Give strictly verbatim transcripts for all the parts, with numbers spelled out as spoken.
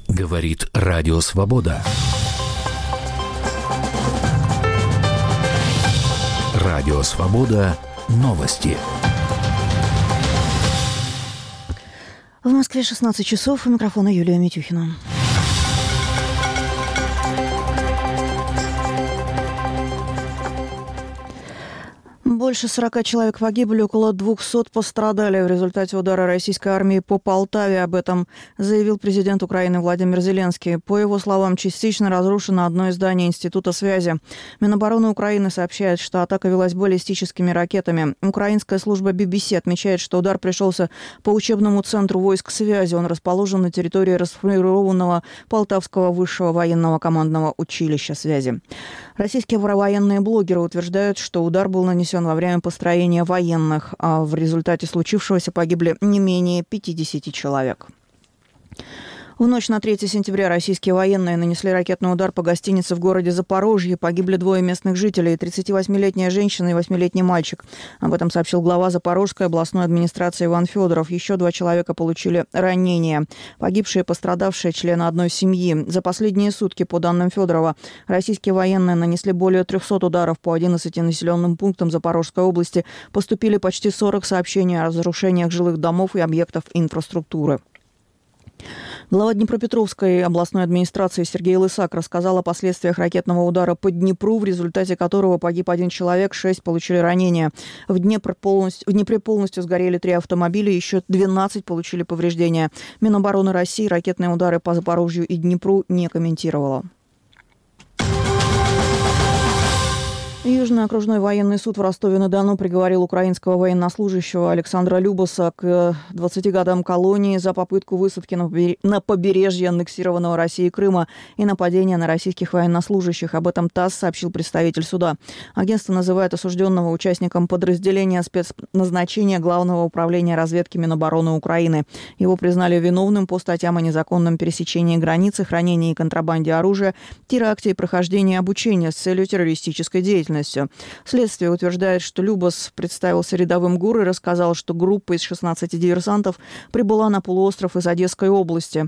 Говорит Радио Свобода. Радио Свобода. Новости. В Москве шестнадцать часов. У микрофона Юлия Митюхина. Больше сорока человек погибли, около двухсот пострадали в результате удара российской армии по Полтаве. Об этом заявил президент Украины Владимир Зеленский. По его словам, частично разрушено одно из зданий Института связи. Минобороны Украины сообщает, что атака велась баллистическими ракетами. Украинская служба би би си отмечает, что удар пришелся по учебному центру войск связи. Он расположен на территории расформированного Полтавского высшего военного командного училища связи. Российские военные блогеры утверждают, что удар был нанесен во время построения военных, а в результате случившегося погибли не менее пятидесяти человек. В ночь на третье сентября российские военные нанесли ракетный удар по гостинице в городе Запорожье. Погибли двое местных жителей – тридцативосьмилетняя женщина и восьмилетний мальчик. Об этом сообщил глава Запорожской областной администрации Иван Федоров. Еще два человека получили ранения. Погибшие и пострадавшие члены одной семьи. За последние сутки, по данным Федорова, российские военные нанесли более трехсот ударов по одиннадцати населенным пунктам Запорожской области. Поступили почти сорок сообщений о разрушениях жилых домов и объектов инфраструктуры. Глава Днепропетровской областной администрации Сергей Лысак рассказал о последствиях ракетного удара по Днепру, в результате которого погиб один человек, шесть получили ранения. В Днепре полностью, в Днепре полностью сгорели три автомобиля, еще двенадцать получили повреждения. Минобороны России ракетные удары по Запорожью и Днепру не комментировала. Южный окружной военный суд в Ростове-на-Дону приговорил украинского военнослужащего Александра Любаса к двадцати годам колонии за попытку высадки на побережье аннексированного Россией Крыма и нападения на российских военнослужащих. Об этом ТАСС сообщил представитель суда. Агентство называет осужденного участником подразделения спецназначения Главного управления разведки Минобороны Украины. Его признали виновным по статьям о незаконном пересечении границы, хранении и контрабанде оружия, теракте и прохождении обучения с целью террористической деятельности. Следствие утверждает, что Любас представился рядовым ГУР и рассказал, что группа из шестнадцати диверсантов прибыла на полуостров из Одесской области.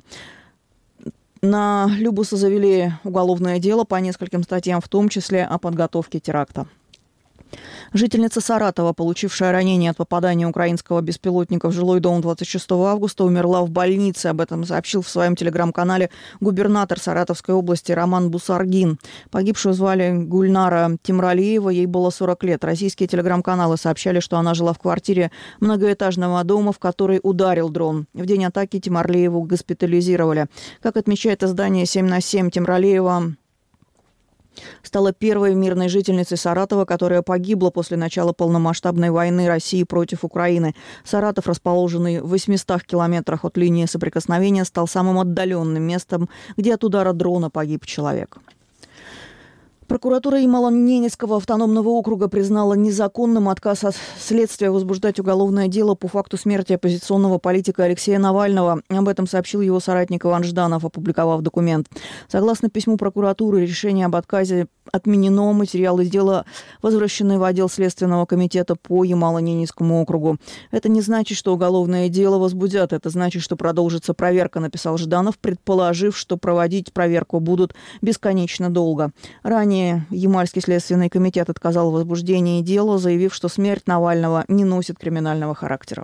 На Любаса завели уголовное дело по нескольким статьям, в том числе о подготовке теракта. Жительница Саратова, получившая ранение от попадания украинского беспилотника в жилой дом двадцать шестого августа, умерла в больнице. Об этом сообщил в своем телеграм-канале губернатор Саратовской области Роман Бусаргин. Погибшую звали Гульнара Темралиева, ей было сорок лет. Российские телеграм-каналы сообщали, что она жила в квартире многоэтажного дома, в который ударил дрон. В день атаки Темралиеву госпитализировали. Как отмечает издание семь на семь, Темралиева стала первой мирной жительницей Саратова, которая погибла после начала полномасштабной войны России против Украины. Саратов, расположенный в восьмистах километрах от линии соприкосновения, стал самым отдаленным местом, где от удара дрона погиб человек. Прокуратура Ямало-Ненецкого автономного округа признала незаконным отказ от следствия возбуждать уголовное дело по факту смерти оппозиционного политика Алексея Навального. Об этом сообщил его соратник Иван Жданов, опубликовав документ. Согласно письму прокуратуры, решение об отказе отменено. Материалы дела возвращены в отдел Следственного комитета по Ямало-Ненецкому округу. Это не значит, что уголовное дело возбудят. Это значит, что продолжится проверка, написал Жданов, предположив, что проводить проверку будут бесконечно долго. Ранее Ямальский следственный комитет отказал в возбуждении дела, заявив, что смерть Навального не носит криминального характера.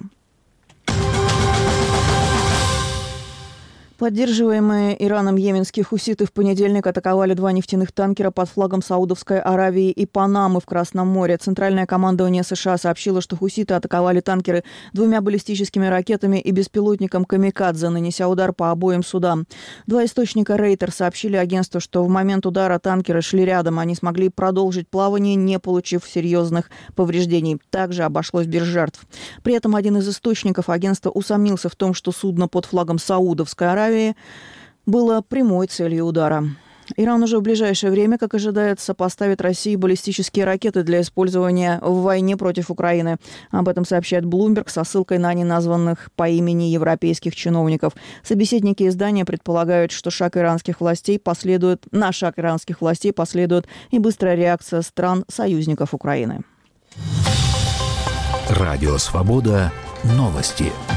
Поддерживаемые Ираном йеменские хуситы в понедельник атаковали два нефтяных танкера под флагом Саудовской Аравии и Панамы в Красном море. Центральное командование США сообщило, что хуситы атаковали танкеры двумя баллистическими ракетами и беспилотником «Камикадзе», нанеся удар по обоим судам. Два источника Рейтер сообщили агентству, что в момент удара танкеры шли рядом. Они смогли продолжить плавание, не получив серьезных повреждений. Также обошлось без жертв. При этом один из источников агентства усомнился в том, что судно под флагом Саудовской Аравии было прямой целью удара. Иран уже в ближайшее время, как ожидается, поставит России баллистические ракеты для использования в войне против Украины. Об этом сообщает Bloomberg со ссылкой на неназванных по имени европейских чиновников. Собеседники издания предполагают, что шаг иранских властей последует, на шаг иранских властей последует и быстрая реакция стран-союзников Украины. Радио Свобода. Новости.